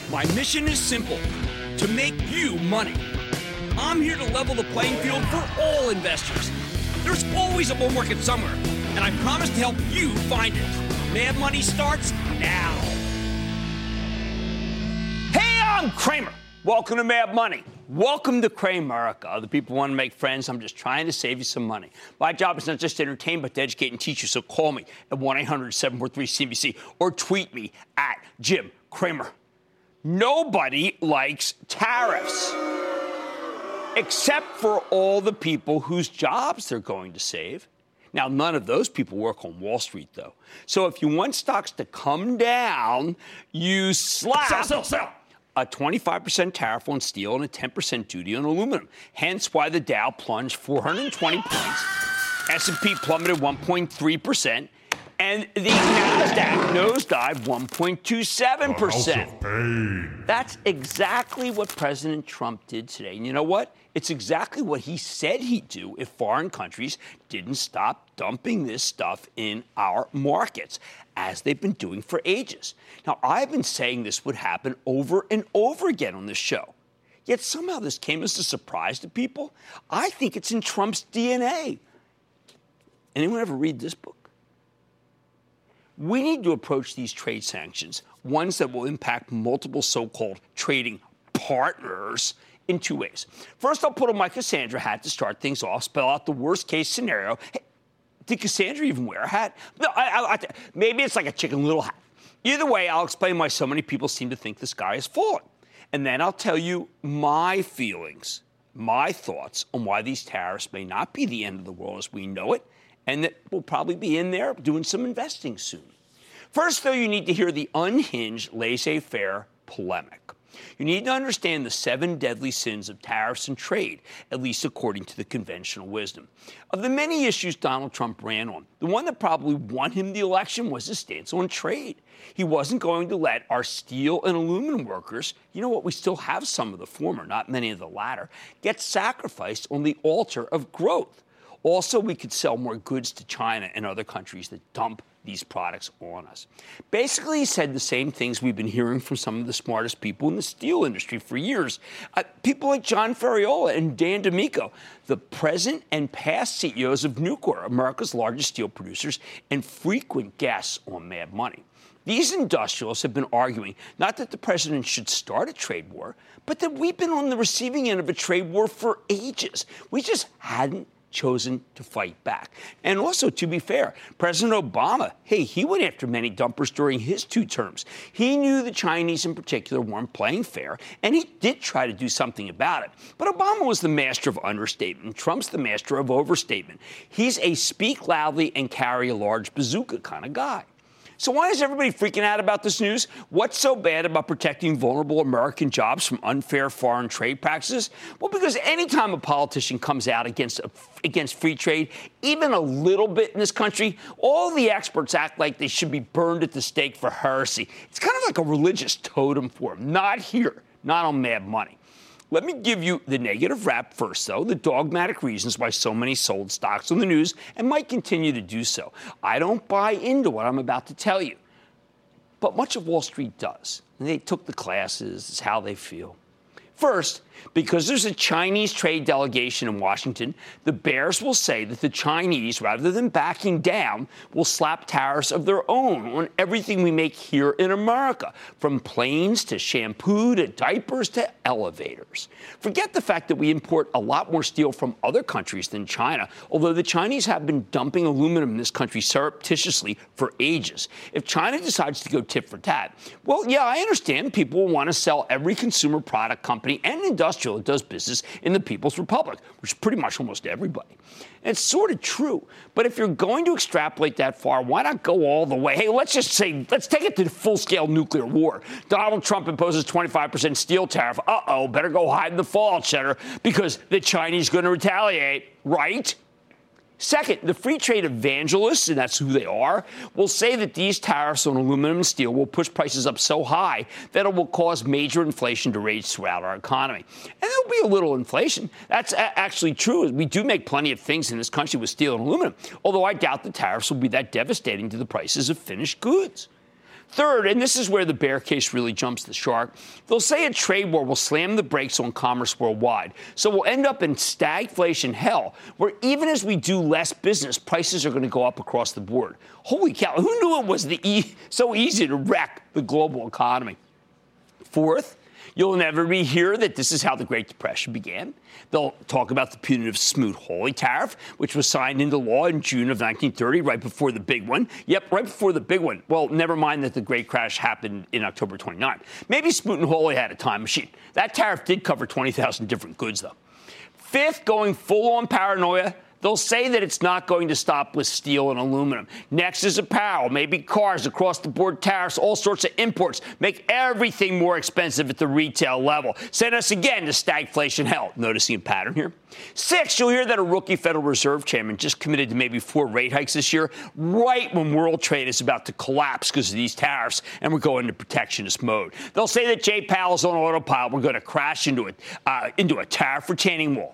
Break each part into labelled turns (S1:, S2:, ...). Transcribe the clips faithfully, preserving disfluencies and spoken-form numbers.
S1: My mission is simple, to make you money. I'm here to level the playing field for all investors. There's always a bull market somewhere, and I promise to help you find it. Mad Money starts now. Hey, I'm Cramer. Welcome to Mad Money. Welcome to Cramerica. Other people want to make friends. I'm just trying to save you some money. My job is not just to entertain, but to educate and teach you. So call me at one eight hundred seven four three C B C or tweet me at Jim Cramer. Nobody likes tariffs, except for all the people whose jobs they're going to save. Now, none of those people work on Wall Street, though. So if you want stocks to come down, you slap
S2: sell, sell, sell.
S1: a twenty-five percent tariff on steel and a ten percent duty on aluminum. Hence why the Dow plunged four hundred twenty points, S and P plummeted one point three percent, and the NASDAQ nosedived one point two seven percent. That's exactly what President Trump did today. And you know what? It's exactly what he said he'd do if foreign countries didn't stop dumping this stuff in our markets, as they've been doing for ages. Now, I've been saying this would happen over and over again on this show. Yet somehow this came as a surprise to people. I think it's in Trump's D N A. Anyone ever read this book? We need to approach these trade sanctions, ones that will impact multiple so-called trading partners, in two ways. First, I'll put on my Cassandra hat to start things off, spell out the worst-case scenario. Hey, did Cassandra even wear a hat? No, I, I, I, maybe it's like a Chicken Little hat. Either way, I'll explain why so many people seem to think the sky is falling. And then I'll tell you my feelings, my thoughts on why these tariffs may not be the end of the world as we know it, and that we'll probably be in there doing some investing soon. First, though, you need to hear the unhinged laissez-faire polemic. You need to understand the seven deadly sins of tariffs and trade, at least according to the conventional wisdom. Of the many issues Donald Trump ran on, the one that probably won him the election was his stance on trade. He wasn't going to let our steel and aluminum workers, you know what, we still have some of the former, not many of the latter, get sacrificed on the altar of growth. Also, we could sell more goods to China and other countries that dump these products on us. Basically, he said the same things we've been hearing from some of the smartest people in the steel industry for years. Uh, people like John Ferriola and Dan D'Amico, the present and past C E Os of Nucor, America's largest steel producers, and frequent guests on Mad Money. These industrialists have been arguing not that the president should start a trade war, but that we've been on the receiving end of a trade war for ages. We just hadn't chosen to fight back. And also, to be fair, President Obama, hey, he went after many dumpers during his two terms. He knew the Chinese in particular weren't playing fair, and he did try to do something about it. But Obama was the master of understatement. Trump's the master of overstatement. He's a speak loudly and carry a large bazooka kind of guy. So why is everybody freaking out about this news? What's so bad about protecting vulnerable American jobs from unfair foreign trade practices? Well, because anytime a politician comes out against a, against free trade, even a little bit in this country, all the experts act like they should be burned at the stake for heresy. It's kind of like a religious totem for them. Not here, not on Mad Money. Let me give you the negative rap first, though, the dogmatic reasons why so many sold stocks on the news and might continue to do so. I don't buy into what I'm about to tell you, but much of Wall Street does. They took the classes. It's how they feel. First, because there's a Chinese trade delegation in Washington, the bears will say that the Chinese, rather than backing down, will slap tariffs of their own on everything we make here in America, from planes to shampoo to diapers to elevators. Forget the fact that we import a lot more steel from other countries than China, although the Chinese have been dumping aluminum in this country surreptitiously for ages. If China decides to go tit for tat, well, yeah, I understand people will want to sell every consumer product company and industrial that does business in the People's Republic, which is pretty much almost everybody. And it's sort of true. But if you're going to extrapolate that far, why not go all the way? Hey, let's just say, let's take it to full-scale nuclear war. Donald Trump imposes twenty-five percent steel tariff. Uh-oh, better go hide in the fallout shelter because the Chinese are going to retaliate, right? Second, the free trade evangelists, and that's who they are, will say that these tariffs on aluminum and steel will push prices up so high that it will cause major inflation to rage throughout our economy. And there'll be a little inflation. That's a- actually true. We do make plenty of things in this country with steel and aluminum, although I doubt the tariffs will be that devastating to the prices of finished goods. Third, and this is where the bear case really jumps the shark, they'll say a trade war will slam the brakes on commerce worldwide. So we'll end up in stagflation hell, where even as we do less business, prices are going to go up across the board. Holy cow, who knew it was the e- so easy to wreck the global economy? Fourth, you'll inevitably hear that this is how the Great Depression began. They'll talk about the punitive Smoot-Hawley tariff, which was signed into law in June of nineteen thirty, right before the big one. Yep, right before the big one. Well, never mind that the great crash happened in October twenty-ninth. Maybe Smoot and Hawley had a time machine. That tariff did cover twenty thousand different goods, though. Fifth, going full-on paranoia, they'll say that it's not going to stop with steel and aluminum. Next is apparel, maybe cars, across-the-board tariffs, all sorts of imports. Make everything more expensive at the retail level. Send us again to stagflation hell. Noticing a pattern here? Six, you'll hear that a rookie Federal Reserve chairman just committed to maybe four rate hikes this year, right when world trade is about to collapse because of these tariffs, and we're going into protectionist mode. They'll say that Jay Powell's on autopilot. We're going to crash into, it, uh, into a tariff retaining wall.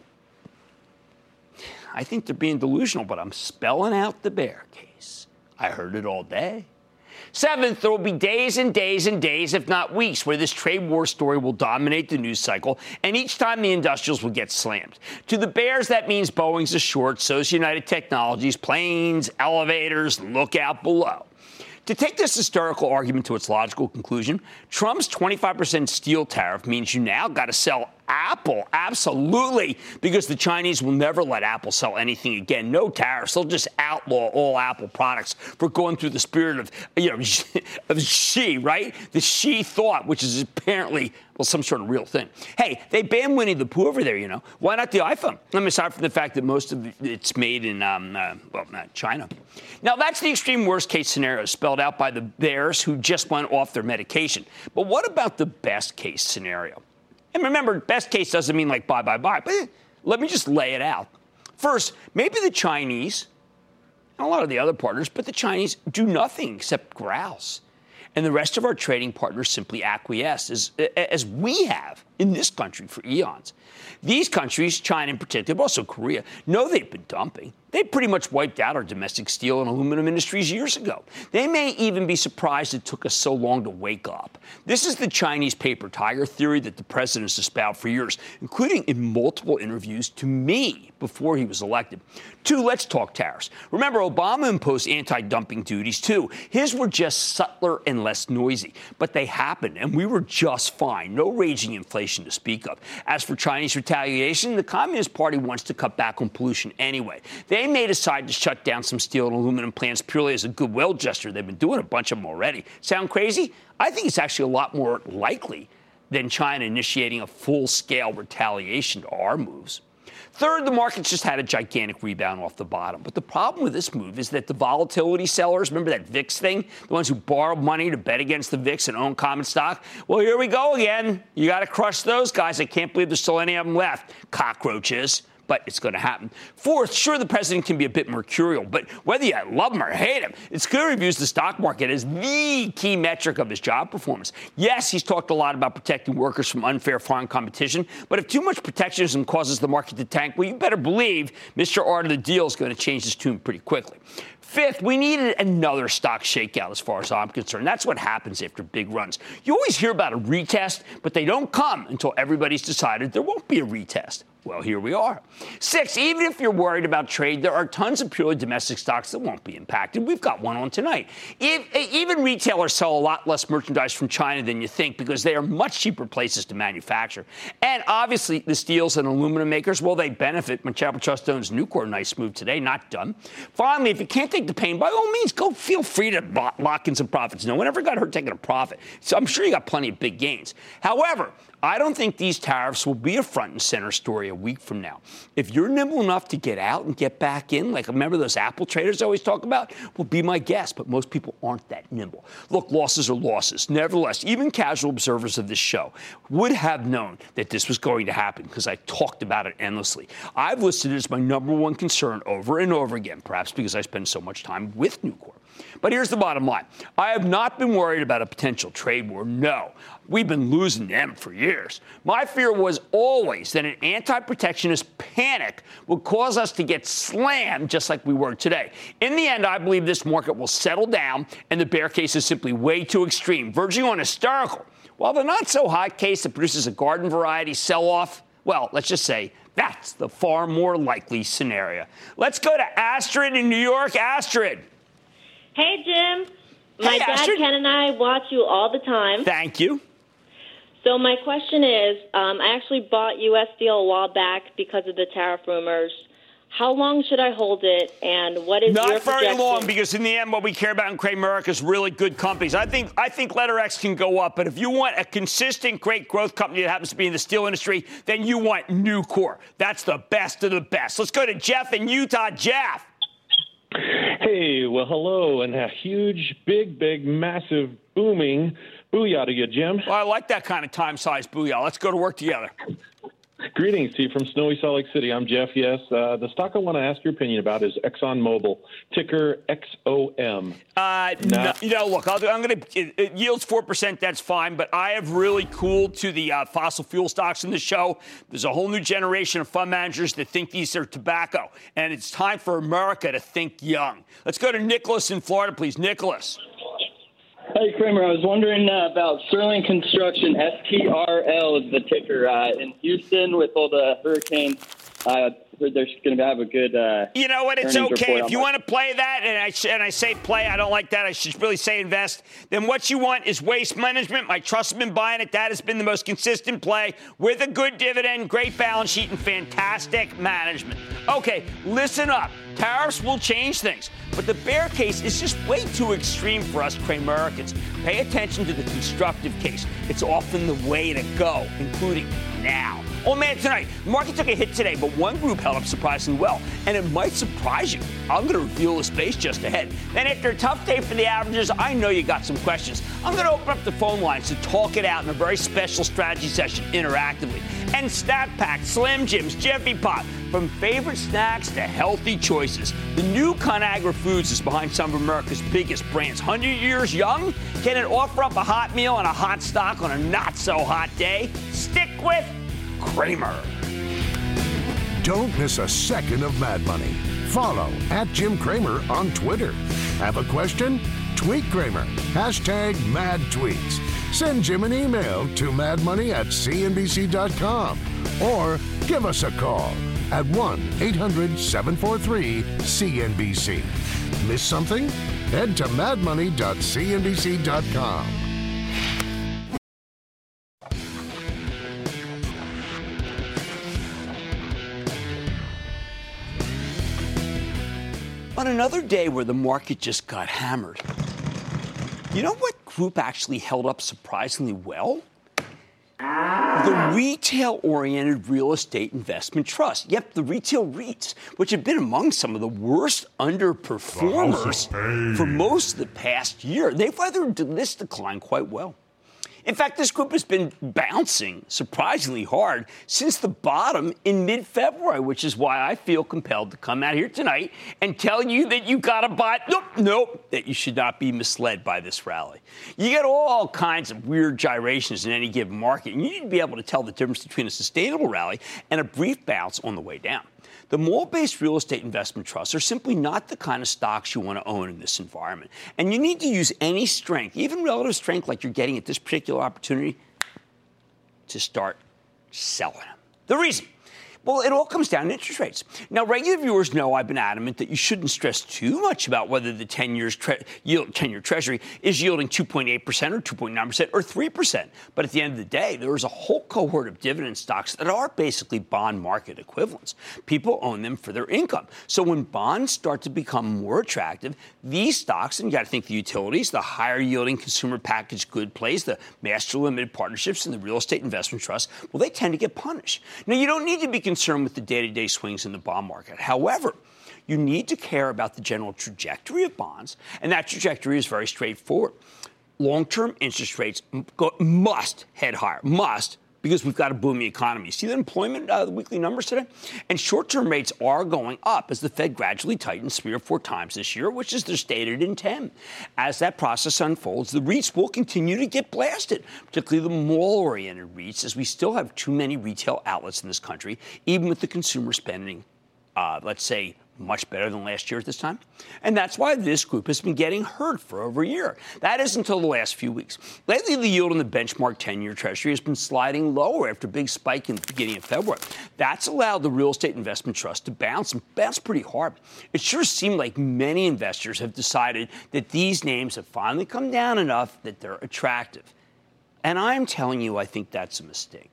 S1: I think they're being delusional, but I'm spelling out the bear case. I heard it all day. Seventh, there will be days and days and days, if not weeks, where this trade war story will dominate the news cycle, and each time the industrials will get slammed. To the bears, that means Boeing's a short, so's United Technologies, planes, elevators, look out below. To take this historical argument to its logical conclusion, Trump's twenty-five percent steel tariff means you now got to sell Apple, absolutely, because the Chinese will never let Apple sell anything again. No tariffs. They'll just outlaw all Apple products for going through the spirit of, you know, of Xi, right? The Xi thought, which is apparently, well, some sort of real thing. Hey, they banned Winnie the Pooh over there, you know. Why not the iPhone? I mean, aside from the fact that most of it's made in, um, uh, well, not China. Now, that's the extreme worst-case scenario spelled out by the bears who just went off their medication. But what about the best-case scenario? And remember, best case doesn't mean like buy, buy, buy. But let me just lay it out. First, maybe the Chinese, and a lot of the other partners, but the Chinese do nothing except grouse. And the rest of our trading partners simply acquiesce, as, as we have in this country for eons. These countries, China in particular, but also Korea, know they've been dumping. They pretty much wiped out our domestic steel and aluminum industries years ago. They may even be surprised it took us so long to wake up. This is the Chinese paper tiger theory that the president has espoused for years, including in multiple interviews to me before he was elected. Two, let's talk tariffs. Remember, Obama imposed anti-dumping duties, too. His were just subtler and less noisy, but they happened, and we were just fine. No raging inflation to speak of. As for Chinese retaliation, the Communist Party wants to cut back on pollution anyway. They may decide to shut down some steel and aluminum plants purely as a goodwill gesture. They've been doing a bunch of them already. Sound crazy? I think it's actually a lot more likely than China initiating a full-scale retaliation to our moves. Third, the market's just had a gigantic rebound off the bottom. But the problem with this move is that the volatility sellers, remember that V I X thing? The ones who borrowed money to bet against the V I X and own common stock? Well, here we go again. You got to crush those guys. I can't believe there's still any of them left. Cockroaches. But it's going to happen. Fourth, sure, the president can be a bit mercurial, but whether you love him or hate him, it's clear he views the stock market as the key metric of his job performance. Yes, he's talked a lot about protecting workers from unfair foreign competition, but if too much protectionism causes the market to tank, well, you better believe Mister Art of the Deal is going to change his tune pretty quickly. Fifth, we needed another stock shakeout as far as I'm concerned. That's what happens after big runs. You always hear about a retest, but they don't come until everybody's decided there won't be a retest. Well, here we are. Six, even if you're worried about trade, there are tons of purely domestic stocks that won't be impacted. We've got one on tonight. If, even retailers sell a lot less merchandise from China than you think because they are much cheaper places to manufacture. And obviously, the steels and aluminum makers, well, they benefit when Chapel Trust owns Nucor. Nice move today, not done. Finally, if you can't take the pain, by all means, go feel free to lock in some profits. No one ever got hurt taking a profit. So I'm sure you got plenty of big gains. However, I don't think these tariffs will be a front and center story a week from now. If you're nimble enough to get out and get back in, like remember those Apple traders I always talk about, well, be my guest, but most people aren't that nimble. Look, losses are losses. Nevertheless, even casual observers of this show would have known that this was going to happen because I talked about it endlessly. I've listed it as my number one concern over and over again, perhaps because I spend so much time with Nucor. But here's the bottom line. I have not been worried about a potential trade war. No. We've been losing them for years. My fear was always that an anti-protectionist panic would cause us to get slammed just like we were today. In the end, I believe this market will settle down, and the bear case is simply way too extreme, verging on hysterical. While the not-so-hot case that produces a garden variety sell-off, well, let's just say that's the far more likely scenario. Let's go to Astrid in New York. Astrid.
S2: Hey, Jim. My
S1: hey,
S2: dad,
S1: Astrid.
S2: Ken, and I watch you all the time.
S1: Thank you.
S2: So my question is, um, I actually bought U S Steel a while back because of the tariff rumors. How long should I hold it, and what is
S1: Not
S2: your
S1: very
S2: projection?
S1: long, because in the end, what we care about in Cramerica is really good companies. I think I think Letter X can go up, but if you want a consistent, great growth company that happens to be in the steel industry, then you want Nucor. That's the best of the best. Let's go to Jeff in Utah. Jeff.
S3: Hey, well, hello, and a huge, big, big, massive, booming booyah to you, Jim.
S1: Well, I like that kind of time-sized booyah. Let's go to work together.
S3: Greetings to you from snowy Salt Lake City. I'm Jeff, yes. Uh, the stock I want to ask your opinion about is ExxonMobil, ticker X O M.
S1: Uh, no, you know, look, I'll do, I'm going to it, it yields four percent. That's fine. But I have really cooled to the uh, fossil fuel stocks in the show. There's a whole new generation of fund managers that think these are tobacco. And it's time for America to think young. Let's go to Nicholas in Florida, please. Nicholas.
S4: Hey, Kramer, I was wondering uh, about Sterling Construction, S T R L is the ticker. Uh, in Houston, with all the hurricanes, I heard they're going to have a good uh
S1: You know what? It's
S4: earnings
S1: okay.
S4: report
S1: If you
S4: on
S1: want to play that, and I, and I say play, I don't like that. I should really say invest. Then what you want is Waste Management. My trust has been buying it. That has been the most consistent play with a good dividend, great balance sheet, and fantastic management. Okay, listen up. Tariffs will change things, but the bear case is just way too extreme for us Cramericans. Pay attention to the constructive case. It's often the way to go, including now. Oh, man, tonight, the market took a hit today, but one group held up surprisingly well, and it might surprise you. I'm going to reveal the space just ahead. Then after a tough day for the averages, I know you got some questions. I'm going to open up the phone lines to talk it out in a very special strategy session interactively. And Snack Pack, Slim Jims, Jiffy Pop, from favorite snacks to healthy choices. The new ConAgra Foods is behind some of America's biggest brands. one hundred years young? Can it offer up a hot meal and a hot stock on a not-so-hot day? Stick with Kramer.
S5: Don't miss a second of Mad Money. Follow at Jim Cramer on Twitter. Have a question? Tweet Kramer. Hashtag Mad Tweets. Send Jim an email to madmoney at c n b c dot com or give us a call at one eight hundred seven four three C N B C. Miss something? Head to mad money dot c n b c dot com.
S1: On another day where the market just got hammered, you know what group actually held up surprisingly well? The retail-oriented real estate investment trust. Yep, the retail REITs, which have been among some of the worst underperformers for most of the past year. They've weathered this decline quite well. In fact, this group has been bouncing surprisingly hard since the bottom in mid-February, which is why I feel compelled to come out here tonight and tell you that you got to buy. Nope, nope, that you should not be misled by this rally. You get all kinds of weird gyrations in any given market, and you need to be able to tell the difference between a sustainable rally and a brief bounce on the way down. The mall-based real estate investment trusts are simply not the kind of stocks you want to own in this environment. And you need to use any strength, even relative strength like you're getting at this particular opportunity, to start selling them. The reason? Well, it all comes down to interest rates. Now, regular viewers know I've been adamant that you shouldn't stress too much about whether the ten years tre- yield, ten-year Treasury is yielding two point eight percent or two point nine percent or three percent. But at the end of the day, there is a whole cohort of dividend stocks that are basically bond market equivalents. People own them for their income. So when bonds start to become more attractive, these stocks, and you got to think the utilities, the higher-yielding consumer packaged good plays, the master limited partnerships, and the real estate investment trusts, well, they tend to get punished. Now, you don't need to be concerned with the day-to-day swings in the bond market. However, you need to care about the general trajectory of bonds, and that trajectory is very straightforward. Long-term interest rates go, must head higher, must, because we've got a booming economy. See the employment, uh, the weekly numbers today? And short-term rates are going up as the Fed gradually tightens three or four times this year, which is their stated intent. As that process unfolds, the REITs will continue to get blasted, particularly the mall-oriented REITs, as we still have too many retail outlets in this country, even with the consumer spending, uh, let's say, much better than last year at this time. And that's why this group has been getting hurt for over a year. That is until the last few weeks. Lately, the yield on the benchmark ten-year Treasury has been sliding lower after a big spike in the beginning of February. That's allowed the real estate investment trust to bounce and bounce pretty hard. It sure seemed like many investors have decided that these names have finally come down enough that they're attractive. And I'm telling you, I think that's a mistake.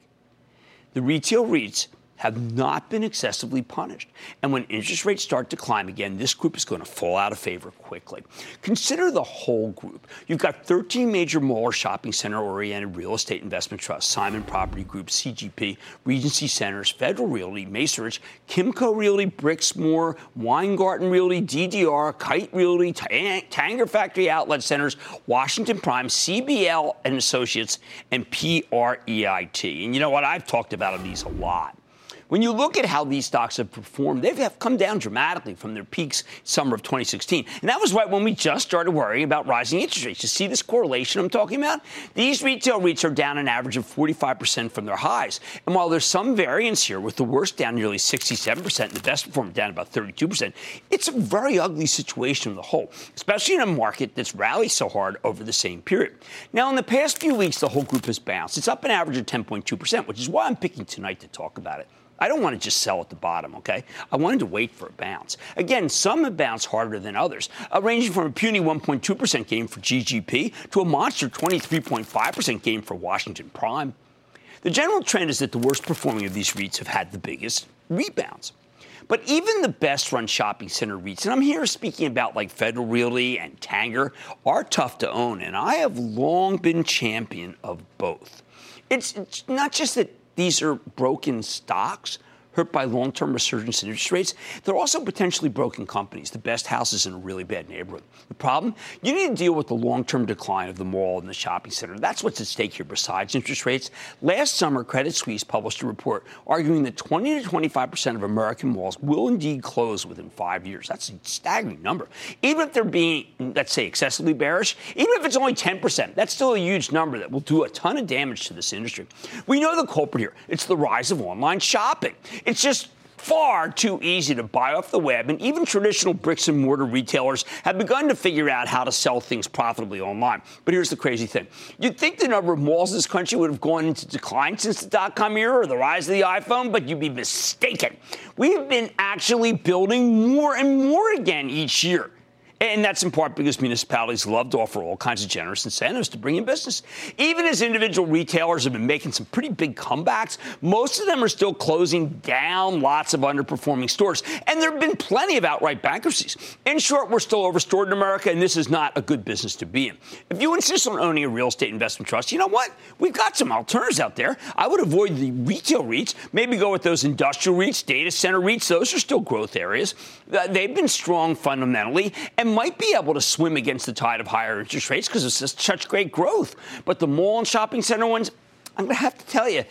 S1: The retail REITs have not been excessively punished. And when interest rates start to climb again, this group is going to fall out of favor quickly. Consider the whole group. You've got thirteen major mall or shopping center-oriented real estate investment trusts: Simon Property Group, C G P, Regency Centers, Federal Realty, Macerich, Kimco Realty, Brixmor, Weingarten Realty, D D R, Kite Realty, Tanger Factory Outlet Centers, Washington Prime, C B L and Associates, and P R E I T. And you know what? I've talked about these a lot. When you look at how these stocks have performed, they have come down dramatically from their peaks summer of twenty sixteen. And that was right when we just started worrying about rising interest rates. You see this correlation I'm talking about? These retail REITs are down an average of forty-five percent from their highs. And while there's some variance here, with the worst down nearly sixty-seven percent and the best performer down about thirty-two percent, it's a very ugly situation on the whole, especially in a market that's rallied so hard over the same period. Now, in the past few weeks, the whole group has bounced. It's up an average of ten point two percent, which is why I'm picking tonight to talk about it. I don't want to just sell at the bottom, okay? I wanted to wait for a bounce. Again, some have bounced harder than others, uh, ranging from a puny one point two percent gain for G G P to a monster twenty-three point five percent gain for Washington Prime. The general trend is that the worst performing of these REITs have had the biggest rebounds. But even the best-run shopping center REITs, and I'm here speaking about like Federal Realty and Tanger, are tough to own, and I have long been champion of both. It's, it's not just that these are broken stocks hurt by long-term resurgence in interest rates. They're also potentially broken companies, the best houses in a really bad neighborhood. The problem? You need to deal with the long-term decline of the mall and the shopping center. That's what's at stake here besides interest rates. Last summer, Credit Suisse published a report arguing that twenty to twenty-five percent of American malls will indeed close within five years. That's a staggering number. Even if they're being, let's say, excessively bearish, even if it's only ten percent, that's still a huge number that will do a ton of damage to this industry. We know the culprit here. It's the rise of online shopping. It's just far too easy to buy off the web, and even traditional bricks and mortar retailers have begun to figure out how to sell things profitably online. But here's the crazy thing. You'd think the number of malls in this country would have gone into decline since the dot-com era or the rise of the iPhone, but you'd be mistaken. We've been actually building more and more again each year. And that's in part because municipalities love to offer all kinds of generous incentives to bring in business. Even as individual retailers have been making some pretty big comebacks, most of them are still closing down lots of underperforming stores. And there have been plenty of outright bankruptcies. In short, we're still overstored in America, and this is not a good business to be in. If you insist on owning a real estate investment trust, you know what? We've got some alternatives out there. I would avoid the retail REITs, maybe go with those industrial REITs, data center REITs. Those are still growth areas. They've been strong fundamentally and might be able to swim against the tide of higher interest rates because it's just such great growth. But the mall and shopping center ones, I'm going to have to tell you,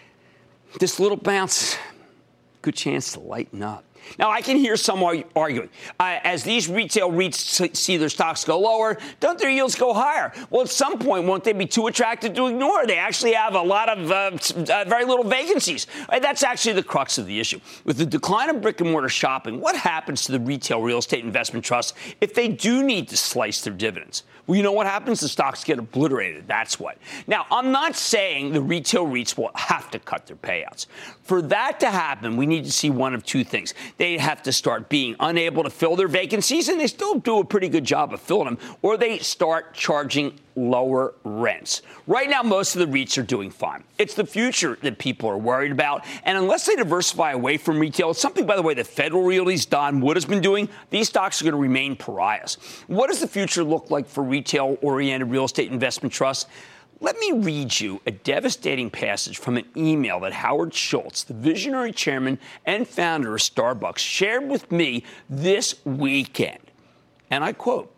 S1: this little bounce, good chance to lighten up. Now, I can hear some arguing. Uh, as these retail REITs see their stocks go lower, don't their yields go higher? Well, at some point, won't they be too attractive to ignore? They actually have a lot of uh, uh, very little vacancies. Uh, that's actually the crux of the issue. With the decline of brick-and-mortar shopping, what happens to the retail real estate investment trusts if they do need to slice their dividends? Well, you know what happens? The stocks get obliterated. That's what. Now, I'm not saying the retail REITs will have to cut their payouts. For that to happen, we need to see one of two things. They have to start being unable to fill their vacancies, and they still do a pretty good job of filling them, or they start charging lower rents. Right now, most of the REITs are doing fine. It's the future that people are worried about, and unless they diversify away from retail, it's something, by the way, that Federal Realty's Don Wood has been doing, these stocks are going to remain pariahs. What does the future look like for retail-oriented real estate investment trusts? Let me read you a devastating passage from an email that Howard Schultz, the visionary chairman and founder of Starbucks, shared with me this weekend. And I quote,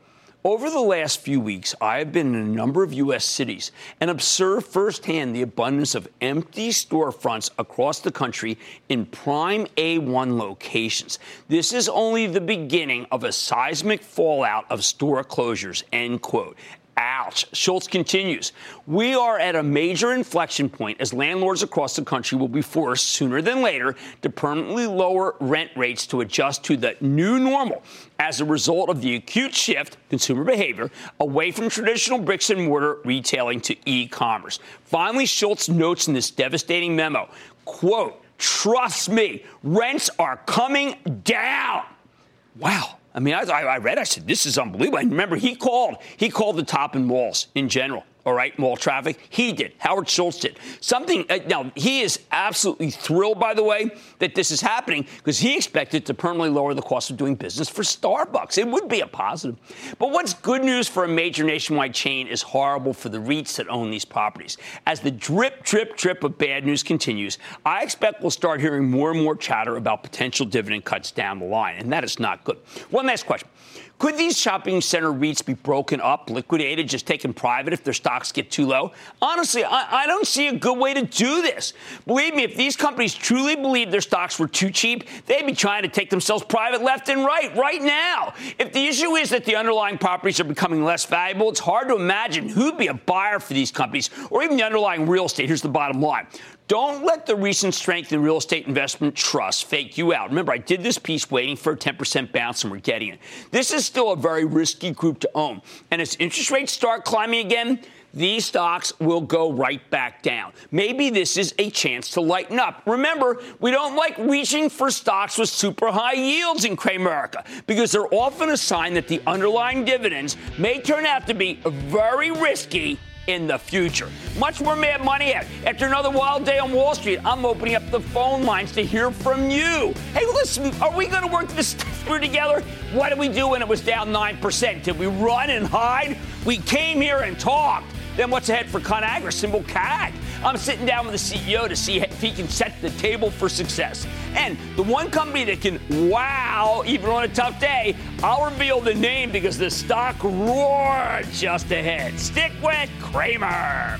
S1: Over the last few weeks, I have been in a number of U S cities and observed firsthand the abundance of empty storefronts across the country in prime A one locations. This is only the beginning of a seismic fallout of store closures, end quote. Ouch. Schultz continues. We are at a major inflection point as landlords across the country will be forced sooner than later to permanently lower rent rates to adjust to the new normal as a result of the acute shift, consumer behavior, away from traditional bricks and mortar retailing to e-commerce. Finally, Schultz notes in this devastating memo, quote, trust me, rents are coming down. Wow. I mean, I, I read, I said, this is unbelievable. And remember, he called. He called the top in malls in general. All right, mall traffic. He did. Howard Schultz did. Something, uh, now, he is absolutely thrilled, by the way, that this is happening because he expected to permanently lower the cost of doing business for Starbucks. It would be a positive. But what's good news for a major nationwide chain is horrible for the REITs that own these properties. As the drip, drip, drip of bad news continues, I expect we'll start hearing more and more chatter about potential dividend cuts down the line, and that is not good. One last question. Could these shopping center REITs be broken up, liquidated, just taken private if their stocks get too low? Honestly, I, I don't see a good way to do this. Believe me, if these companies truly believed their stocks were too cheap, they'd be trying to take themselves private left and right, right now. If the issue is that the underlying properties are becoming less valuable, it's hard to imagine who'd be a buyer for these companies or even the underlying real estate. Here's the bottom line. Don't let the recent strength in real estate investment trusts fake you out. Remember, I did this piece waiting for a ten percent bounce, and we're getting it. This is still a very risky group to own. And as interest rates start climbing again, these stocks will go right back down. Maybe this is a chance to lighten up. Remember, we don't like reaching for stocks with super high yields in Cramerica because they're often a sign that the underlying dividends may turn out to be very risky in the future. Much more Mad Money ahead. After another wild day on Wall Street, I'm opening up the phone lines to hear from you. Hey, listen, are we going to work this through together? What did we do when it was down nine percent? Did we run and hide? We came here and talked. Then what's ahead for ConAgra, symbol C A G? I'm sitting down with the C E O to see if he can set the table for success. And the one company that can wow, even on a tough day, I'll reveal the name because the stock roared just ahead. Stick with Cramer.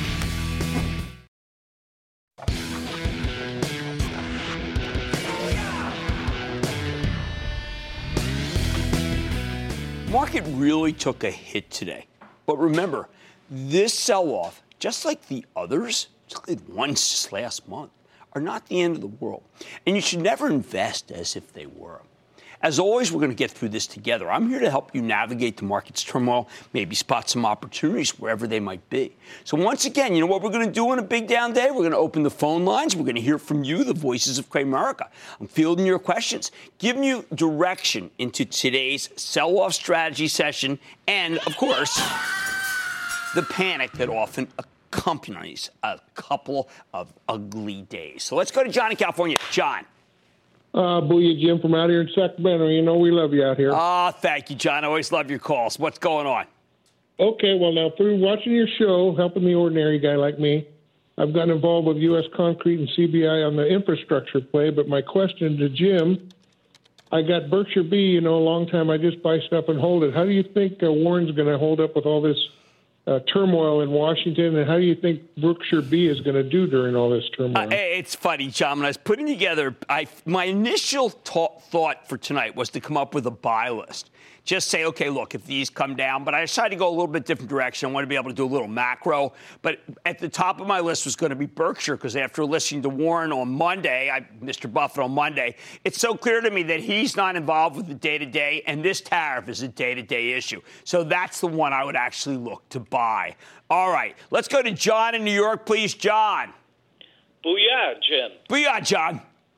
S1: Market really took a hit today. But remember, this sell-off, just like the others, just like the ones just last month, are not the end of the world. And you should never invest as if they were. As always, we're going to get through this together. I'm here to help you navigate the market's turmoil, maybe spot some opportunities wherever they might be. So once again, you know what we're going to do on a big down day? We're going to open the phone lines. We're going to hear from you, the voices of Cramerica. I'm fielding your questions, giving you direction into today's sell-off strategy session, and, of course, the panic that often accompanies a couple of ugly days. So let's go to John in California. John.
S6: Uh, booyah, Jim, from out here in Sacramento. You know we love you out here.
S1: Ah, oh, thank you, John. I always love your calls. What's going on?
S6: Okay, well, now, through watching your show, helping the ordinary guy like me, I've gotten involved with U S Concrete and C B I on the infrastructure play, but my question to Jim, I got Berkshire B, you know, a long time. I just buy stuff and hold it. How do you think uh, Warren's going to hold up with all this Uh, turmoil in Washington, and how do you think Berkshire B is going to do during all this turmoil?
S1: Uh, it's funny, John. When I was putting together, I, my initial ta- thought for tonight was to come up with a buy list. Just say, okay, look, if these come down, but I decided to go a little bit different direction. I want to be able to do a little macro. But at the top of my list was going to be Berkshire, because after listening to Warren on Monday, I, Mister Buffett on Monday, it's so clear to me that he's not involved with the day-to-day, and this tariff is a day-to-day issue. So that's the one I would actually look to buy. All right, let's go to John in New York, please. John.
S7: Booyah, Jim.
S1: Booyah, John.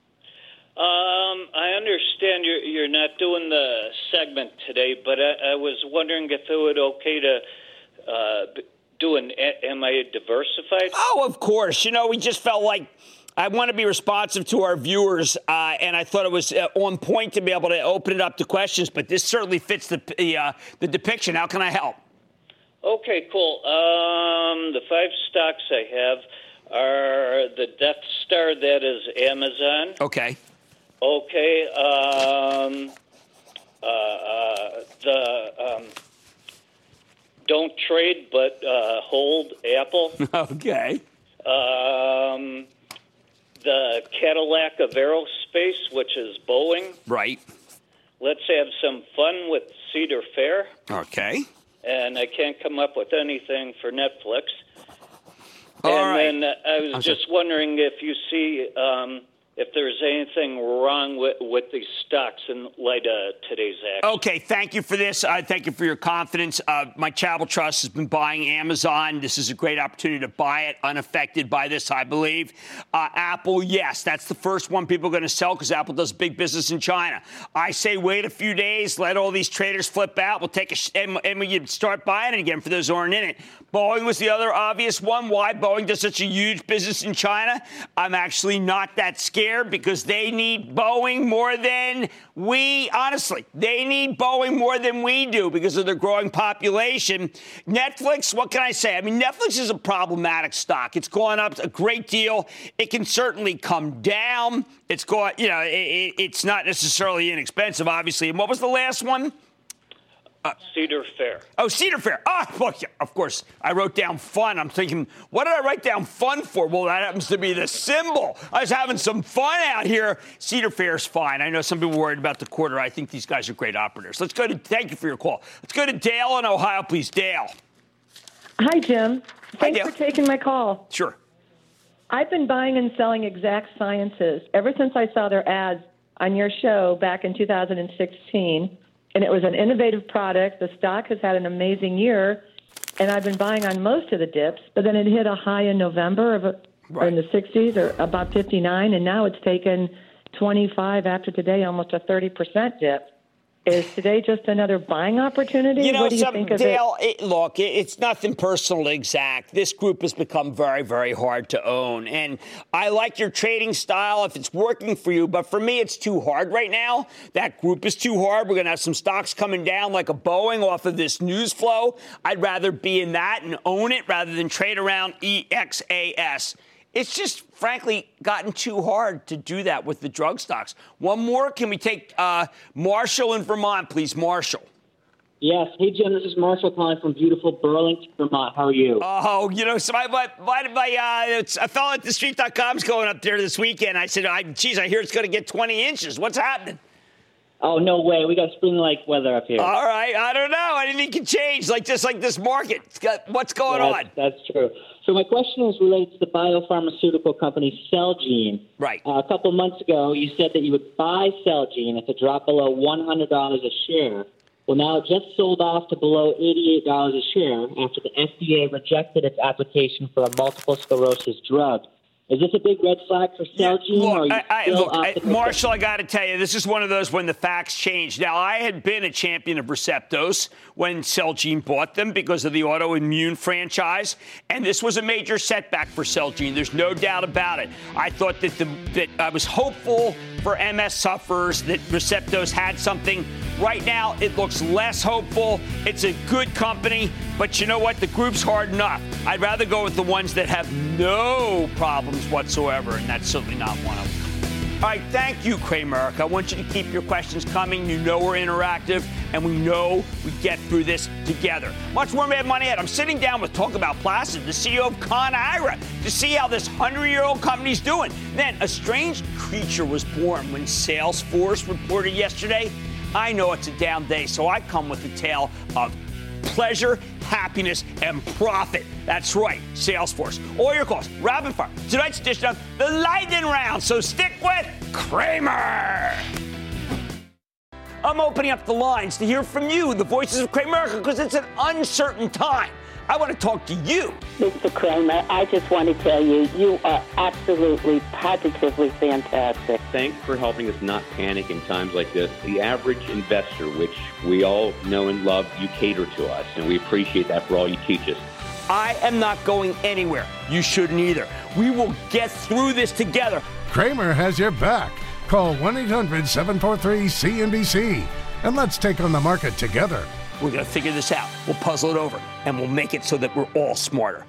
S7: Um, I understand you're you're not doing the segment today, but I, I was wondering if it would okay to uh, do an Am I Diversified?
S1: Oh, of course. You know, we just felt like I want to be responsive to our viewers, uh, and I thought it was uh, on point to be able to open it up to questions, but this certainly fits the, the, uh, the depiction. How can I help?
S7: Okay, cool. Um, the five stocks I have are the Death Star, that is Amazon.
S1: Okay.
S7: Okay, um, uh, uh, the um, don't trade but uh, hold Apple.
S1: Okay.
S7: Um, the Cadillac of aerospace, which is Boeing.
S1: Right.
S7: Let's have some fun with Cedar Fair.
S1: Okay.
S7: And I can't come up with anything for Netflix.
S1: All
S7: and
S1: right.
S7: then uh, I was
S1: I'm
S7: just
S1: sorry.
S7: wondering if you see um, if there's anything wrong with, with these stocks in light of today's action.
S1: Okay, thank you for this. Uh, thank you for your confidence. Uh, my Charitable Trust has been buying Amazon. This is a great opportunity to buy it unaffected by this, I believe. Uh, Apple, yes, that's the first one people are going to sell because Apple does big business in China. I say wait a few days, let all these traders flip out. We'll take a sh- and, and we can start buying it again for those who aren't in it. Boeing was the other obvious one. Why Boeing does such a huge business in China? I'm actually not that scared because they need Boeing more than we, honestly, they need Boeing more than we do because of their growing population. Netflix, what can I say? I mean, Netflix is a problematic stock. It's gone up a great deal. It can certainly come down. It's going, you know, it, it, it's not necessarily inexpensive, obviously. And what was the last one?
S7: Uh, Cedar Fair.
S1: Oh, Cedar Fair. Ah, oh, well, yeah, of course. I wrote down fun. I'm thinking, what did I write down fun for? Well, that happens to be the symbol. I was having some fun out here. Cedar Fair's fine. I know some people worried about the quarter. I think these guys are great operators. Let's go to, thank you for your call. Let's go to Dale in Ohio, please. Dale.
S8: Hi, Jim. Thanks
S1: Hi, Dale.
S8: for taking my call.
S1: Sure.
S8: I've been buying and selling Exact Sciences ever since I saw their ads on your show back in two thousand sixteen. And it was an innovative product. The stock has had an amazing year, and I've been buying on most of the dips. But then it hit a high in November of a,
S1: Right.
S8: or in the sixties, or about fifty-nine, and now it's taken twenty-five after today, almost a thirty percent dip. Is today just another buying opportunity?
S1: You know,
S8: what do you
S1: some,
S8: think of
S1: Dale,
S8: it?
S1: it, look, it, it's nothing personal to Exact. This group has become very, very hard to own. And I like your trading style if it's working for you. But for me, it's too hard right now. That group is too hard. We're going to have some stocks coming down like a Boeing off of this news flow. I'd rather be in that and own it rather than trade around E X A S. It's just, frankly, gotten too hard to do that with the drug stocks. One more. Can we take uh, Marshall in Vermont, please? Marshall.
S9: Yes. Hey, Jim, this is Marshall calling from beautiful Burlington, Vermont. How are you?
S1: Oh, you know, so my, my, my, my uh, it's, a fellow at the street dot com's going up there this weekend. I said, I, geez, I hear it's going to get twenty inches. What's happening?
S9: Oh, no way. We got spring-like weather up here.
S1: All right. I don't know. Anything can change, like just like this market. It's got, what's going
S9: yeah,
S1: on?
S9: That's true. So my question is related to the biopharmaceutical company Celgene.
S1: Right.
S9: Uh, a couple of months ago, you said that you would buy Celgene if it dropped below one hundred dollars a share. Well, now it just sold off to below eighty-eight dollars a share after the F D A rejected its application for a multiple sclerosis drug. Is this a big red flag for Celgene?
S1: Yeah, look,
S9: or are you
S1: I, I,
S9: still
S1: look I,
S9: optimistic?
S1: Marshall, I got to tell you, this is one of those when the facts change. Now, I had been a champion of Receptos when Celgene bought them because of the autoimmune franchise, and this was a major setback for Celgene. There's no doubt about it. I thought that, the, that I was hopeful for M S sufferers that Receptos had something. Right now, it looks less hopeful. It's a good company, but you know what? The group's hard enough. I'd rather go with the ones that have no problems whatsoever, and that's certainly not one of them. All right, thank you, Cramerica. I want you to keep your questions coming. You know we're interactive, and we know we get through this together. Much more Mad Money ahead. I'm sitting down with Talk About Placid, the C E O of Conagra, to see how this hundred-year-old company's doing. Then, a strange creature was born when Salesforce reported yesterday. I know it's a down day, so I come with a tale of pleasure, happiness, and profit. That's right, Salesforce. All your calls, rapid fire. Tonight's edition of the Lightning Round, so stick with Cramer. I'm opening up the lines to hear from you, the voices of Cramerica, because it's an uncertain time. I want to talk to you.
S10: Mister Cramer, I just want to tell you, you are absolutely, positively fantastic.
S11: Thanks for helping us not panic in times like this. The average investor, which we all know and love, you cater to us, and we appreciate that for all you teach us.
S1: I am not going anywhere. You shouldn't either. We will get through this together.
S5: Cramer has your back. Call one eight hundred seven four three C N B C and let's take on the market together.
S1: We're going to figure this out. We'll puzzle it over, and we'll make it so that we're all smarter.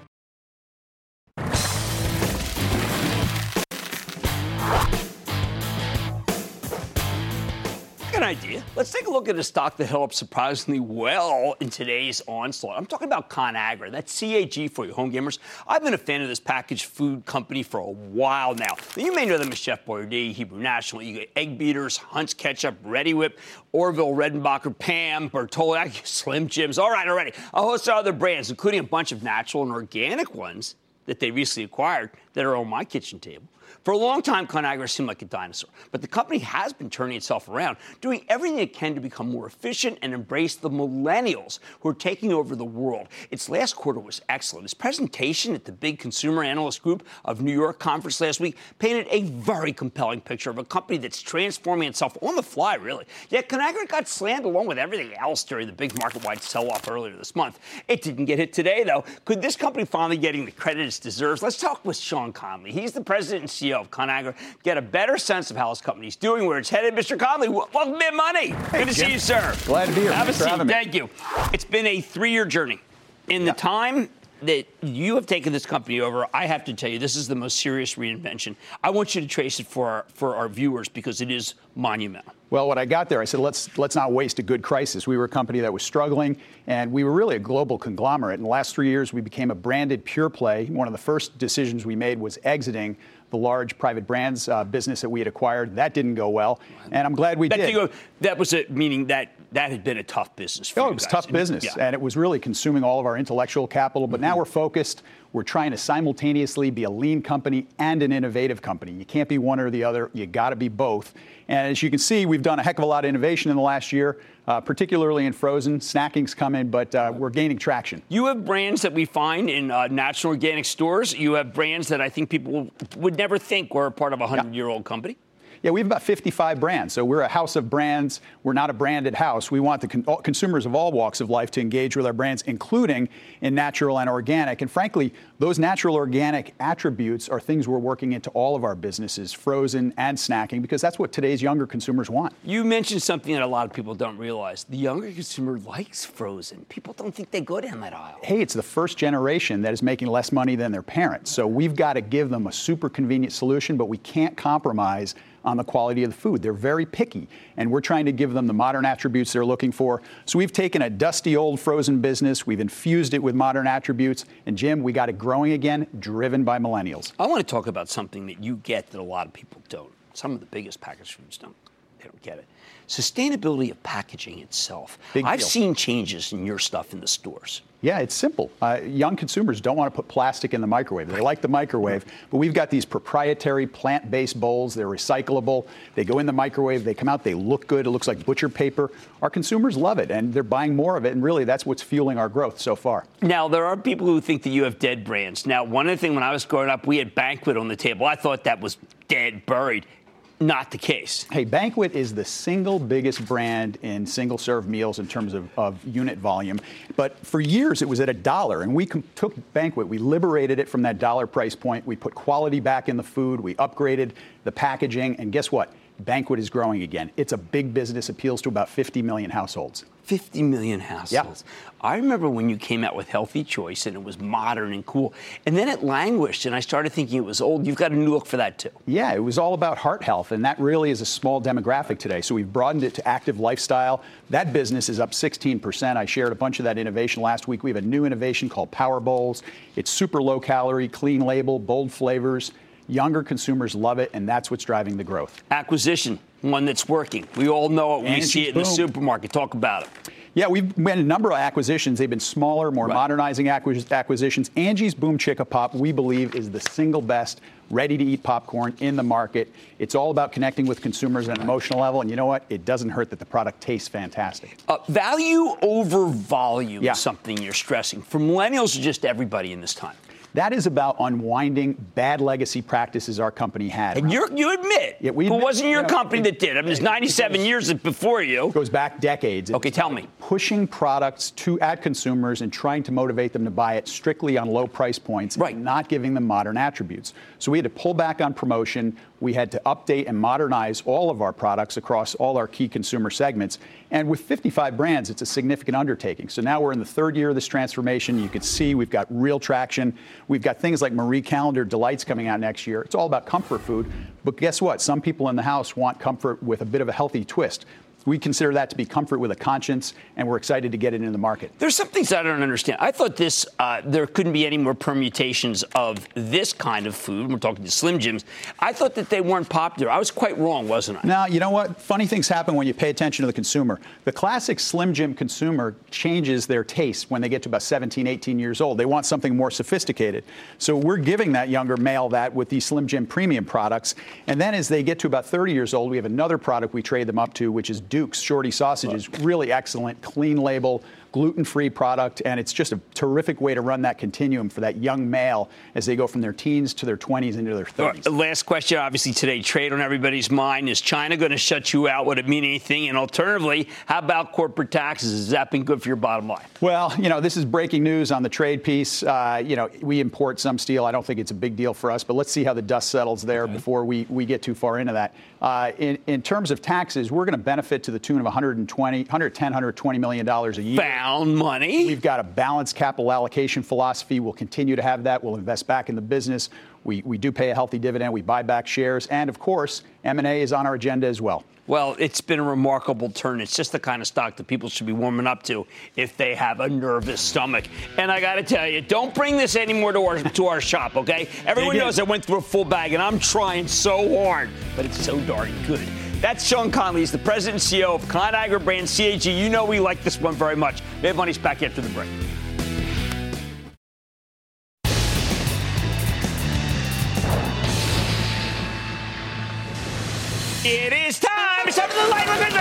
S1: an idea. Let's take a look at a stock that held up surprisingly well in today's onslaught. I'm talking about ConAgra. That's C A G for you, home gamers. I've been a fan of this packaged food company for a while now. Now you may know them as Chef Boyardee, Hebrew National, you get Egg Beaters, Hunt's Ketchup, Ready Whip, Orville, Redenbacher, Pam, Bertolli, Slim Jims. All right, already. A host of other brands, including a bunch of natural and organic ones that they recently acquired that are on my kitchen table. For a long time, ConAgra seemed like a dinosaur, but the company has been turning itself around, doing everything it can to become more efficient and embrace the millennials who are taking over the world. Its last quarter was excellent. Its presentation at the big consumer analyst group of New York conference last week painted a very compelling picture of a company that's transforming itself on the fly, really. Yet ConAgra got slammed along with everything else during the big market-wide sell-off earlier this month. It didn't get hit today, though. Could this company finally getting the credit it deserves? Let's talk with Sean Conley. He's the president and C E O of ConAgra, get a better sense of how his company's doing, where it's headed. Mister Conley, welcome to Mad Money.
S12: Hey,
S1: Good to
S12: Jim.
S1: see you, sir.
S12: Glad to be here.
S1: Have a
S12: Thanks
S1: seat. Thank you. It's been a three-year journey. In
S12: yeah.
S1: the time that you have taken this company over, I have to tell you, this is the most serious reinvention. I want you to trace it for our, for our viewers because it is monumental.
S12: Well, when I got there, I said, let's let's not waste a good crisis. We were a company that was struggling, and we were really a global conglomerate. In the last three years, we became a branded pure play. One of the first decisions we made was exiting the large private brands uh, business that we had acquired. That didn't go well, and I'm glad we
S1: that
S12: did.
S1: Go, that was a, meaning that that had been a tough business for
S12: oh,
S1: you
S12: it was
S1: guys.
S12: tough business,
S1: yeah.
S12: and it was really consuming all of our intellectual capital. But mm-hmm. now we're focused. We're trying to simultaneously be a lean company and an innovative company. You can't be one or the other. You got to be both. And as you can see, we've done a heck of a lot of innovation in the last year, uh, particularly in frozen. Snacking's coming, but uh, we're gaining traction.
S1: You have brands that we find in uh, natural organic stores. You have brands that I think people would never think were a part of a hundred-year-old company.
S12: Yeah, we have about fifty-five brands. So we're a house of brands. We're not a branded house. We want the con- all, consumers of all walks of life to engage with our brands, including in natural and organic. And frankly, those natural organic attributes are things we're working into all of our businesses, frozen and snacking, because that's what today's younger consumers want.
S1: You mentioned something that a lot of people don't realize. The younger consumer likes frozen. People don't think they go down that aisle.
S12: Hey, it's the first generation that is making less money than their parents. So we've got to give them a super convenient solution, but we can't compromise on the quality of the food. They're very picky, and we're trying to give them the modern attributes they're looking for. So we've taken a dusty old frozen business, we've infused it with modern attributes, and Jim, we got it growing again, driven by millennials.
S1: I want to talk about something that you get that a lot of people don't. Some of the biggest packaged foods don't. They don't get it. Sustainability of packaging itself.
S12: Big
S1: I've
S12: deal.
S1: seen changes in your stuff in the stores.
S12: Yeah, it's simple. Uh, young consumers don't want to put plastic in the microwave. They like the microwave, but we've got these proprietary plant-based bowls. They're recyclable. They go in the microwave. They come out. They look good. It looks like butcher paper. Our consumers love it, and they're buying more of it, and really that's what's fueling our growth so far.
S1: Now, there are people who think that you have dead brands. Now, one of the things when I was growing up, we had Banquet on the table. I thought that was dead, buried. Not the case.
S12: Hey, Banquet is the single biggest brand in single-serve meals in terms of, of unit volume. But for years, it was at a dollar, and we com- took Banquet. We liberated it from that dollar price point. We put quality back in the food. We upgraded the packaging, and guess what? Banquet is growing again. It's a big business, appeals to about fifty million households.
S1: fifty million households. Yeah. I remember when you came out with Healthy Choice and it was modern and cool. And then it languished and I started thinking it was old. You've got a new look for that too.
S12: Yeah, it was all about heart health, and that really is a small demographic today. So we've broadened it to active lifestyle. That business is up sixteen percent. I shared a bunch of that innovation last week. We have a new innovation called Power Bowls. It's super low calorie, clean label, bold flavors. Younger consumers love it, and that's what's driving the growth.
S1: Acquisition, one that's working. We all know it. We
S12: Angie's
S1: see it in
S12: Boom.
S1: the supermarket. Talk about it.
S12: Yeah, we've made a number of acquisitions. They've been smaller, more right. modernizing acquis- acquisitions. Angie's Boom Chicka Pop, we believe, is the single best ready-to-eat popcorn in the market. It's all about connecting with consumers at an emotional level, and you know what? It doesn't hurt that the product tastes fantastic.
S1: Uh, value over volume
S12: yeah.
S1: is something you're stressing. For millennials or just everybody in this time?
S12: That is about unwinding bad legacy practices our company had.
S1: And you're, you admit,
S12: yeah, we
S1: it
S12: admit,
S1: wasn't your
S12: yeah,
S1: company
S12: it,
S1: that did. I mean, it's ninety-seven
S12: it
S1: years before you.
S12: It goes back decades.
S1: Okay, tell me.
S12: Pushing products to at consumers and trying to motivate them to buy it strictly on low price points,
S1: right.
S12: and not giving them modern attributes. So we had to pull back on promotion. We had to update and modernize all of our products across all our key consumer segments. And with fifty-five brands, it's a significant undertaking. So now we're in the third year of this transformation. You can see we've got real traction. We've got things like Marie Callender Delights coming out next year. It's all about comfort food. But guess what? Some people in the house want comfort with a bit of a healthy twist. we consider that to be comfort with a conscience, and we're excited to get it into the market.
S1: There's some things I don't understand. I thought this, uh, there couldn't be any more permutations of this kind of food. We're talking to Slim Jims. I thought that they weren't popular. I was quite wrong, wasn't I?
S12: Now, you know what? Funny things happen when you pay attention to the consumer. The classic Slim Jim consumer changes their taste when they get to about seventeen, eighteen years old. They want something more sophisticated. So we're giving that younger male that with these Slim Jim premium products. And then as they get to about thirty years old, we have another product we trade them up to, which is Duke's Shorty Sausages. Really excellent, clean label, gluten-free product, and it's just a terrific way to run that continuum for that young male as they go from their teens to their twenties into their thirties.
S1: Uh, last question, obviously today, trade on everybody's mind. Is China going to shut you out? Would it mean anything? And alternatively, how about corporate taxes? Has that been good for your bottom line?
S12: Well, you know, this is breaking news on the trade piece. Uh, you know, we import some steel. I don't think it's a big deal for us, but let's see how the dust settles there okay. before we, we get too far into that. Uh, in, in terms of taxes, we're going to benefit to the tune of one hundred twenty, one hundred ten, one hundred twenty million dollars a year.
S1: Found money.
S12: We've got a balanced capital allocation philosophy. We'll continue to have that. We'll invest back in the business. We, we do pay a healthy dividend. We buy back shares. And, of course, M and A is on our agenda as well.
S1: Well, it's been a remarkable turn. It's just the kind of stock that people should be warming up to if they have a nervous stomach. And I got to tell you, don't bring this anymore to our to our shop, okay? Everyone knows I went through a full bag, and I'm trying so hard, but it's so darn good. That's Sean Connolly. He's the president and C E O of Conagra Brands, C A G. You know we like this one very much. Mad Money's back after the break. It is time. It's time for the lightning round.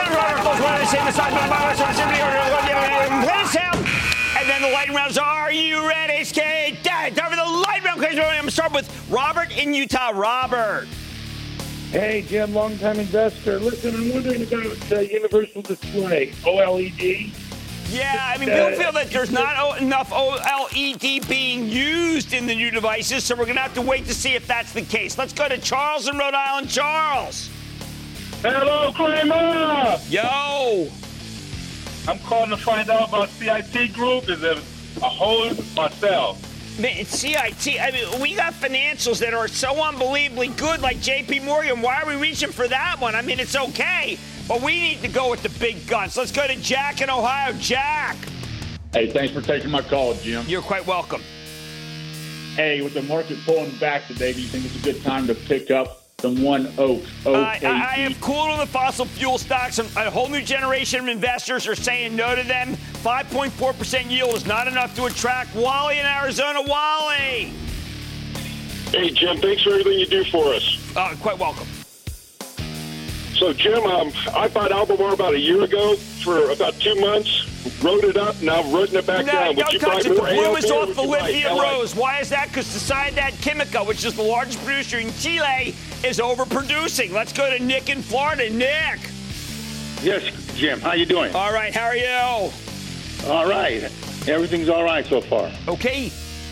S1: And then the lightning rounds. Are you ready, Skate? Time for the lightning round. I'm going to start with Robert in Utah. Robert.
S13: Hey, Jim, longtime investor. Listen, I'm wondering about uh, Universal Display, O L E D.
S1: Yeah, I mean, people feel that there's not enough O L E D being used in the new devices, so we're going to have to wait to see if that's the case. Let's go to Charles in Rhode Island. Charles.
S13: Hello, Kramer.
S1: Yo.
S13: I'm calling to find out about C I T Group. Is it a hold or sell?
S1: Man, C I T, I mean, we got financials that are so unbelievably good, like J P Morgan. Why are we reaching for that one? I mean, it's okay, but we need to go with the big guns. Let's go to Jack in Ohio. Jack.
S14: Hey, thanks for taking my call, Jim.
S1: You're quite welcome.
S14: Hey, with the market pulling back today, do you think it's a good time to pick up some One Oak?
S1: Uh, I, I am cool on the fossil fuel stocks. A whole new generation of investors are saying no to them. five point four percent yield is not enough to attract. Wally in Arizona. Wally.
S15: Hey, Jim, thanks for everything you do for us.
S1: Uh, quite welcome.
S15: So, Jim, um, I bought Albemarle about a year ago for about two months, wrote it up, now I'm writing it back
S1: no,
S15: down.
S1: Don't
S15: would you
S1: touch
S15: buy
S1: it. The
S15: more
S1: blue is
S15: A L K
S1: off the lithium
S15: buy
S1: rose. Why is that? Because Sociedad Química, which is the largest producer in Chile, is overproducing. Let's go to Nick in Florida. Nick.
S14: Yes, Jim. How you doing?
S1: All right. How are you?
S14: All right. Everything's all right so far.
S1: Okay.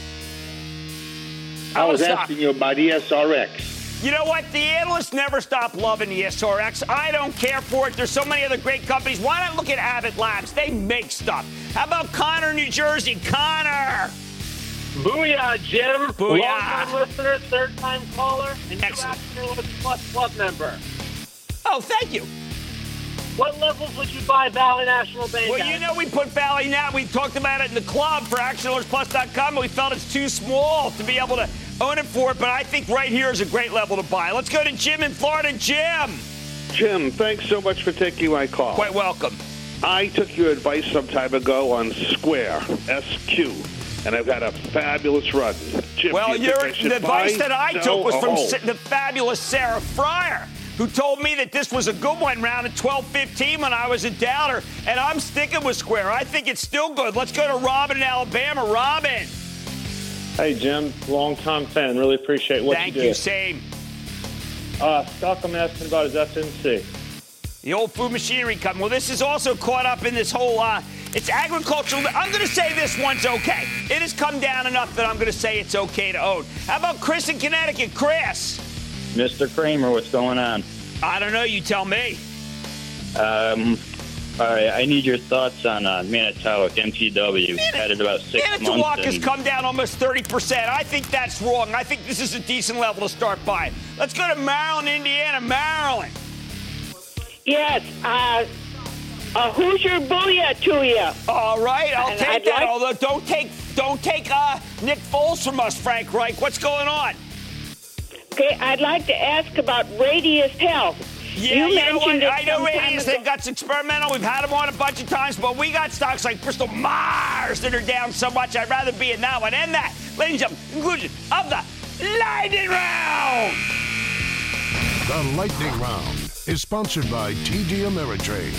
S14: I was asking you about E S R X.
S1: You know what? The analysts never stop loving E S R X. I don't care for it. There's so many other great companies. Why not look at Abbott Labs? They make stuff. How about Connor, New Jersey? Connor.
S16: Booyah, Jim.
S1: Booyah.
S16: Long-time listener, third-time caller, and new Actionaler's Plus Club member.
S1: Oh, thank you.
S16: What levels would you buy Valley National Bank
S1: Well,
S16: at?
S1: you know we put Valley now. We talked about it in the club for Action Alert Plus dot com, and we felt it's too small to be able to own it for it, but I think right here is a great level to buy. Let's go to Jim in Florida. Jim.
S17: Jim, thanks so much for taking my call.
S1: Quite welcome.
S17: I took your advice some time ago on Square, S Q, and I've had a fabulous run. Jim,
S1: well,
S17: you
S1: your, the advice
S17: buy,
S1: that I
S17: sell,
S1: took was from
S17: hold?
S1: the fabulous Sarah Fryer, who told me that this was a good one round at twelve fifteen when I was a doubter, and I'm sticking with Square. I think it's still good. Let's go to Robin in Alabama. Robin.
S18: Hey, Jim, long-time fan. Really appreciate what
S1: Thank
S18: you do.
S1: you, same.
S18: Uh, stock I'm asking about is F M C.
S1: The old food machinery company. Well, this is also caught up in this whole, uh, it's agricultural. I'm going to say this one's okay. It has come down enough that I'm going to say it's okay to own. How about Chris in Connecticut? Chris.
S19: Mister Kramer, what's going on?
S1: I don't know. You tell me.
S19: Um, all right, I need your thoughts on uh, Manitowoc, M T W. Had it about six
S1: Manitowoc
S19: months.
S1: has
S19: and...
S1: come down almost thirty percent. I think that's wrong. I think this is a decent level to start buying. Let's go to Maryland, Indiana. Maryland.
S20: Yes, uh,
S10: A Hoosier booyah to you.
S1: All right, I'll
S10: And
S1: take
S10: I'd
S1: that.
S10: like-
S1: Although don't take don't take uh, Nick Foles from us, Frank Reich. What's going on?
S10: Okay, I'd like to ask about Radius Health.
S1: Yeah,
S10: you,
S1: you know what?
S10: mentioned it
S1: I know
S10: some time
S1: Radius.
S10: ago.
S1: They've got experimental. We've had them on a bunch of times, but we got stocks like Bristol Myers that are down so much. I'd rather be in that one. And that, ladies and gentlemen, conclusion of the Lightning Round.
S5: The Lightning Round is sponsored by T D Ameritrade.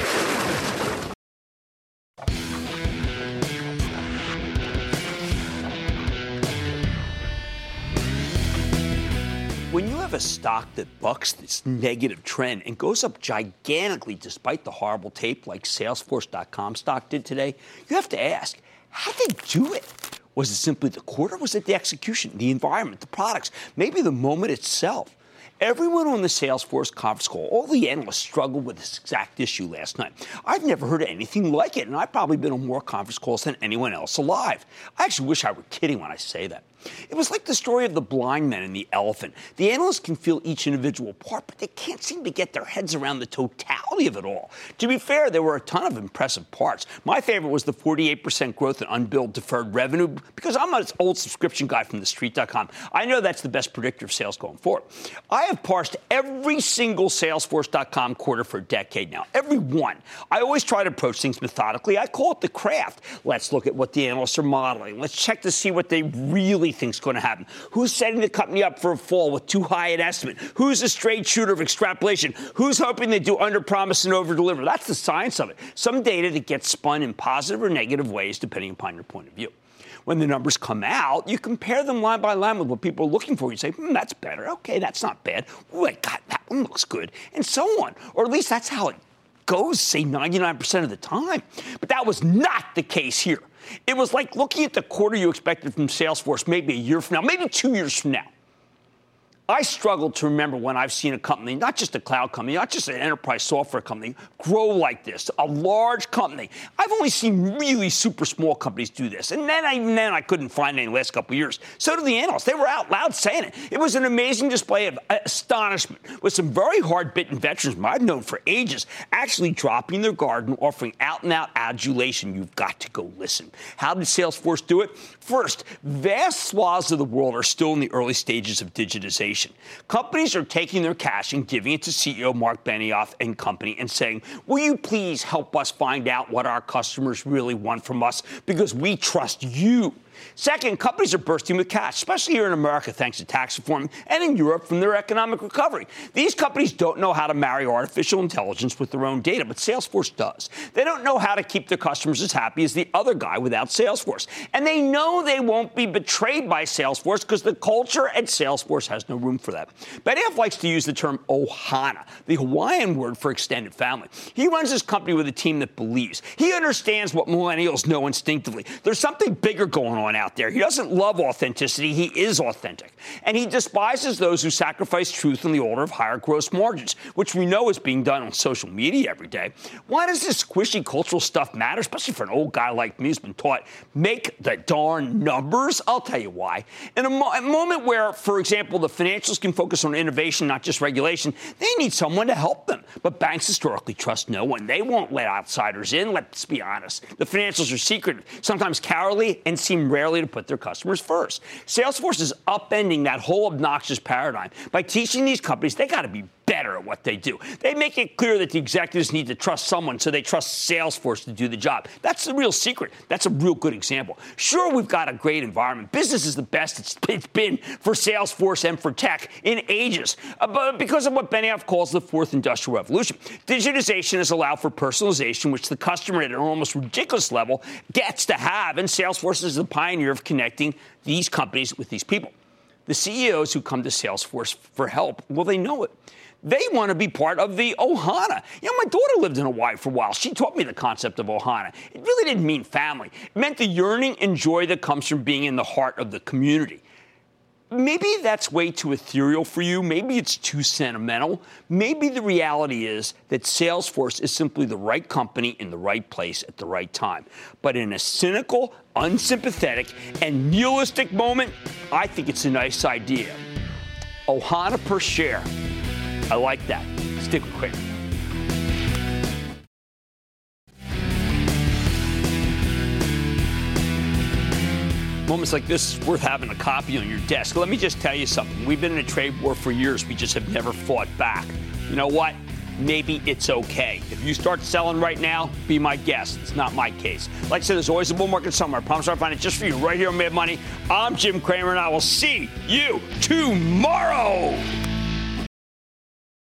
S1: When you have a stock that bucks this negative trend and goes up gigantically despite the horrible tape like Salesforce dot com stock did today, you have to ask, how did they do it? Was it simply the quarter? Was it the execution, the environment, the products, maybe the moment itself? Everyone on the Salesforce conference call, all the analysts struggled with this exact issue last night. I've never heard of anything like it, and I've probably been on more conference calls than anyone else alive. I actually wish I were kidding when I say that. It was like the story of the blind man and the elephant. The analysts can feel each individual part, but they can't seem to get their heads around the totality of it all. To be fair, there were a ton of impressive parts. My favorite was the forty-eight percent growth in unbilled deferred revenue, because I'm an old subscription guy from the street dot com. I know that's the best predictor of sales going forward. I have parsed every single Salesforce dot com quarter for a decade now, every one. I always try to approach things methodically. I call it the craft. Let's look at what the analysts are modeling. Let's check to see what they really think is going to happen. Who's setting the company up for a fall with too high an estimate? Who's a straight shooter of extrapolation? Who's hoping they do under-promise and over-deliver? That's the science of it. Some data that gets spun in positive or negative ways depending upon your point of view. When the numbers come out, you compare them line by line with what people are looking for. You say, hmm, that's better. Okay, that's not bad. Wait, God, that one looks good. And so on. Or at least that's how it goes, say, ninety-nine percent of the time. But that was not the case here. It was like looking at the quarter you expected from Salesforce maybe a year from now, maybe two years from now. I struggle to remember when I've seen a company, not just a cloud company, not just an enterprise software company, grow like this, a large company. I've only seen really super small companies do this. And then, even then, I couldn't find any in the last couple of years. So did the analysts. They were out loud saying it. It was an amazing display of astonishment with some very hard-bitten veterans I've known for ages actually dropping their guard and offering out-and-out adulation. You've got to go listen. How did Salesforce do it? First, vast swaths of the world are still in the early stages of digitization. Companies are taking their cash and giving it to C E O Mark Benioff and company and saying, will you please help us find out what our customers really want from us because we trust you. Second, companies are bursting with cash, especially here in America thanks to tax reform and in Europe from their economic recovery. These companies don't know how to marry artificial intelligence with their own data, but Salesforce does. They don't know how to keep their customers as happy as the other guy without Salesforce. And they know they won't be betrayed by Salesforce because the culture at Salesforce has no room for that. Benioff likes to use the term Ohana, the Hawaiian word for extended family. He runs his company with a team that believes. He understands what millennials know instinctively. There's something bigger going on out there. He doesn't love authenticity. He is authentic. And he despises those who sacrifice truth in the order of higher gross margins, which we know is being done on social media every day. Why does this squishy cultural stuff matter, especially for an old guy like me who's been taught, make the darn numbers? I'll tell you why. In a, mo- a moment where, for example, the financials can focus on innovation, not just regulation, they need someone to help them. But banks historically trust no one. They won't let outsiders in. Let's be honest. The financials are secretive, sometimes cowardly, and seem rarely to put their customers first. Salesforce is upending that whole obnoxious paradigm by teaching these companies they got to be better at what they do. They make it clear that the executives need to trust someone, so they trust Salesforce to do the job. That's the real secret. That's a real good example. Sure, we've got a great environment. Business is the best it's been for Salesforce and for tech in ages, uh, but because of what Benioff calls the fourth industrial revolution. Digitization has allowed for personalization, which the customer at an almost ridiculous level gets to have, and Salesforce is the pioneer of connecting these companies with these people. The C E Os who come to Salesforce for help, well, they know it. They want to be part of the Ohana. You know, my daughter lived in Hawaii for a while. She taught me the concept of Ohana. It really didn't mean family. It meant the yearning and joy that comes from being in the heart of the community. Maybe that's way too ethereal for you. Maybe it's too sentimental. Maybe the reality is that Salesforce is simply the right company in the right place at the right time. But in a cynical, unsympathetic, and nihilistic moment, I think it's a nice idea. Ohana per share. I like that. Stick with Kramer. Moments like this is worth having a copy on your desk. Let me just tell you something. We've been in a trade war for years. We just have never fought back. You know what? Maybe it's okay. If you start selling right now, be my guest. It's not my case. Like I said, there's always a bull market somewhere. I promise I'll find it just for you right here on Mad Money. I'm Jim Cramer, and I will see you tomorrow.